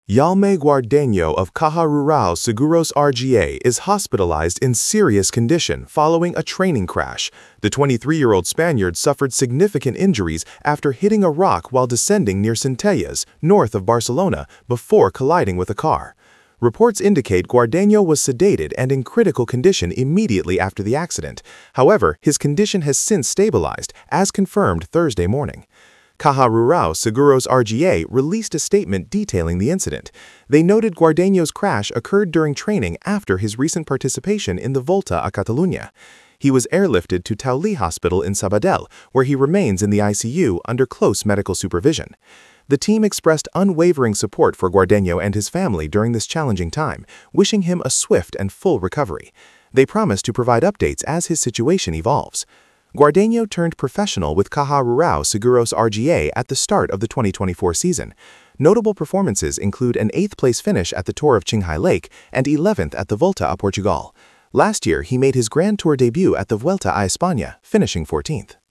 Jaume Guardeño of Caja Rural Seguros RGA is hospitalized in serious condition following a training crash. The 23-year-old Spaniard suffered significant injuries after hitting a rock while descending near Centelles, north of Barcelona, before colliding with a car. Reports indicate Guardeño was sedated and in critical condition immediately after the accident. However, his condition has since stabilized, as confirmed Thursday morning. Caja Rural Seguros RGA released a statement detailing the incident. They noted Guardeño's crash occurred during training after his recent participation in the Volta a Catalunya. He was airlifted to Taulí Hospital in Sabadell, where he remains in the ICU under close medical supervision. The team expressed unwavering support for Guardeño and his family during this challenging time, wishing him a swift and full recovery. They promise to provide updates as his situation evolves. Guardeño turned professional with Caja Rural Seguros RGA at the start of the 2024 season. Notable performances include an 8th-place finish at the Tour of Qinghai Lake and 11th at the Volta a Portugal. Last year, he made his Grand Tour debut at the Vuelta a España, finishing 14th.